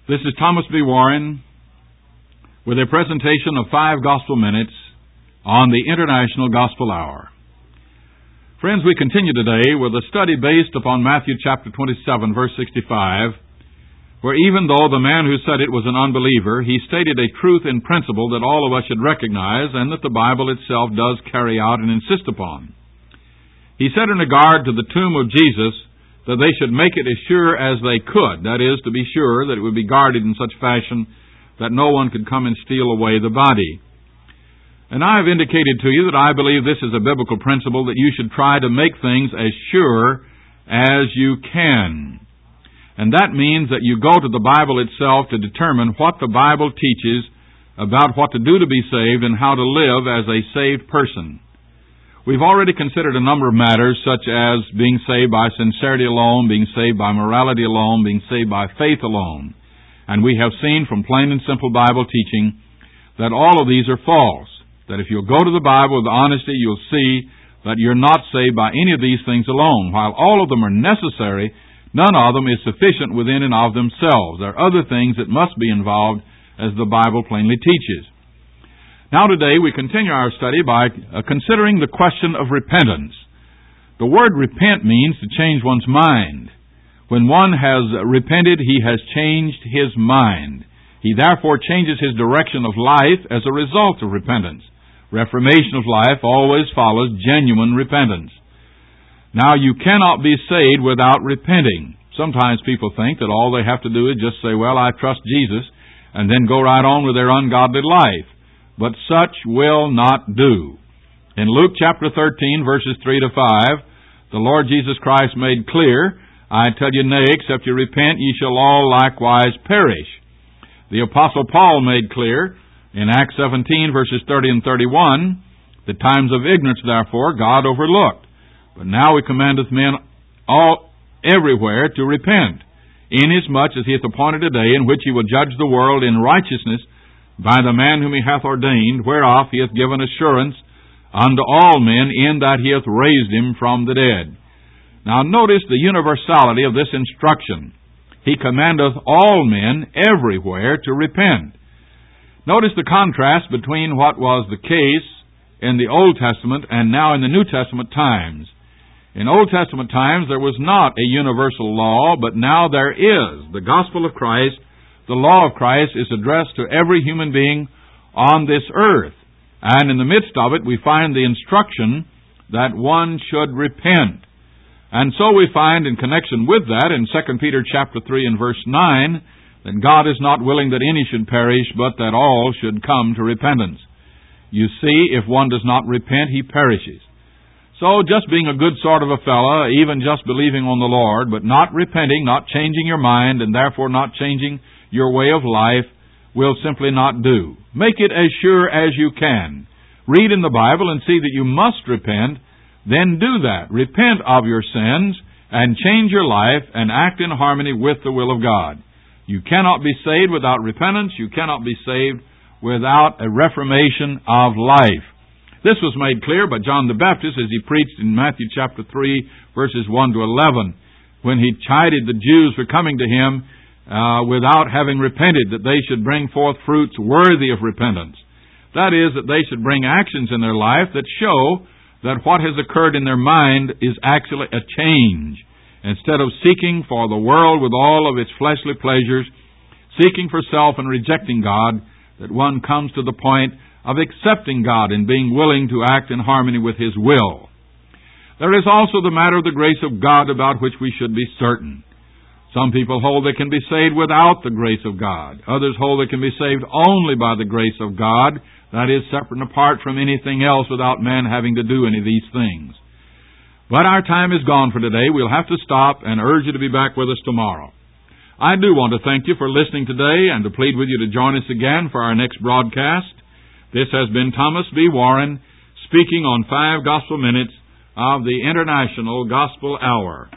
This is Thomas B. Warren with a presentation of 5 Gospel Minutes on the International Gospel Hour. Friends, we continue today with a study based upon Matthew chapter 27, verse 65, where even though the man who said it was an unbeliever, he stated a truth in principle that all of us should recognize and that the Bible itself does carry out and insist upon. He said in regard to the tomb of Jesus that they should make it as sure as they could, that is, to be sure that it would be guarded in such fashion that no one could come and steal away the body. And I have indicated to you that I believe this is a biblical principle, that you should try to make things as sure as you can. And that means that you go to the Bible itself to determine what the Bible teaches about what to do to be saved and how to live as a saved person. We've already considered a number of matters, such as being saved by sincerity alone, being saved by morality alone, being saved by faith alone. And we have seen from plain and simple Bible teaching that all of these are false. That if you'll go to the Bible with honesty, you'll see that you're not saved by any of these things alone. While all of them are necessary, none of them is sufficient within and of themselves. There are other things that must be involved, as the Bible plainly teaches. Now today we continue our study by considering the question of repentance. The word repent means to change one's mind. When one has repented, he has changed his mind. He therefore changes his direction of life as a result of repentance. Reformation of life always follows genuine repentance. Now you cannot be saved without repenting. Sometimes people think that all they have to do is just say, well, I trust Jesus, and then go right on with their ungodly life. But such will not do. In Luke chapter 13, verses 3 to 5, the Lord Jesus Christ made clear, I tell you, nay, except you repent, ye shall all likewise perish. The Apostle Paul made clear, in Acts 17, verses 30 and 31, the times of ignorance, therefore, God overlooked. But now he commandeth men all everywhere to repent, inasmuch as he hath appointed a day in which he will judge the world in righteousness by the man whom he hath ordained, whereof he hath given assurance unto all men, in that he hath raised him from the dead. Now notice the universality of this instruction. He commandeth all men everywhere to repent. Notice the contrast between what was the case in the Old Testament and now in the New Testament times. In Old Testament times there was not a universal law, but now there is. The gospel of Christ, the law of Christ, is addressed to every human being on this earth. And in the midst of it, we find the instruction that one should repent. And so we find in connection with that, in 2 Peter chapter 3 and verse 9, that God is not willing that any should perish, but that all should come to repentance. You see, if one does not repent, he perishes. So just being a good sort of a fellow, even just believing on the Lord, but not repenting, not changing your mind, and therefore not changing your way of life, will simply not do. Make it as sure as you can. Read in the Bible and see that you must repent, then do that. Repent of your sins and change your life and act in harmony with the will of God. You cannot be saved without repentance. You cannot be saved without a reformation of life. This was made clear by John the Baptist as he preached in Matthew chapter 3, verses 1 to 11, when he chided the Jews for coming to him without having repented, that they should bring forth fruits worthy of repentance. That is, that they should bring actions in their life that show that what has occurred in their mind is actually a change. Instead of seeking for the world with all of its fleshly pleasures, seeking for self and rejecting God, that one comes to the point of accepting God and being willing to act in harmony with His will. There is also the matter of the grace of God, about which we should be certain. Some people hold they can be saved without the grace of God. Others hold they can be saved only by the grace of God, that is, separate and apart from anything else, without man having to do any of these things. But our time is gone for today. We'll have to stop and urge you to be back with us tomorrow. I do want to thank you for listening today and to plead with you to join us again for our next broadcast. This has been Thomas B. Warren speaking on 5 Gospel Minutes of the International Gospel Hour.